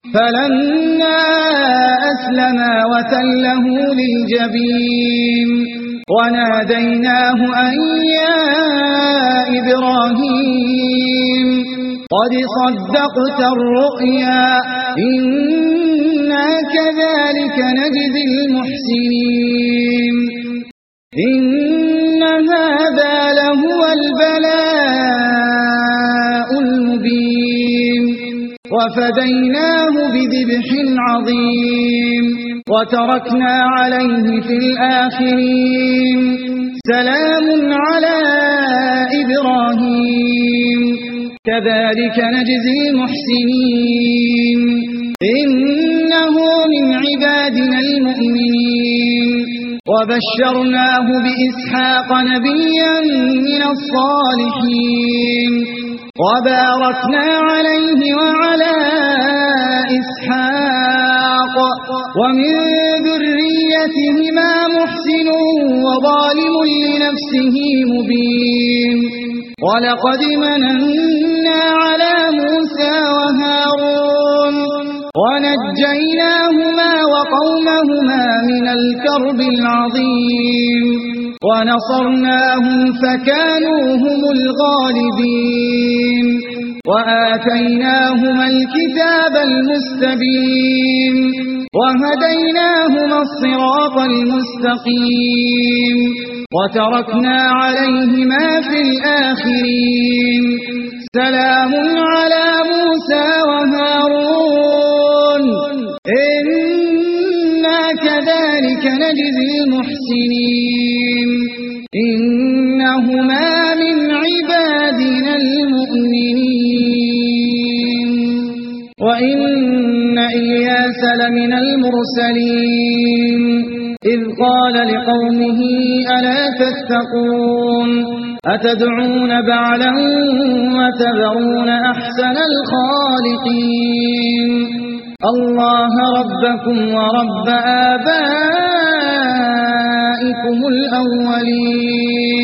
فلما أسلما وتله للجبين وناديناه أن يا إبراهيم قد صدقت الرؤيا إنا كذلك نجزي المحسنين إن هذا لهو البلاء المبين وفديناه بذبح عظيم وتركنا عليه في الآخرين سلام على إبراهيم كذلك نجزي المحسنين إنه من عبادنا المؤمنين وبشرناه بإسحاق نبيا من الصالحين وباركنا عليه وعلى إسحاق ومن ذريتهما محسن وظالم لنفسه مبين ولقد مننا على موسى وهارون ونجيناهما وقومهما من الكرب العظيم ونصرناهم فكانوا هم الغالبين وآتيناهما الكتاب المستبين وهديناهما الصراط المستقيم وتركنا عليهما في الآخرين سلام على موسى وهارون إنا كذلك نجزي المحسنين إنهما من عبادنا المؤمنين وإن إلياس لمن المرسلين إذ قال لقومه ألا تتقون أتدعون بعلا وتذرون أحسن الخالقين الله ربكم ورب آبائكم الأولين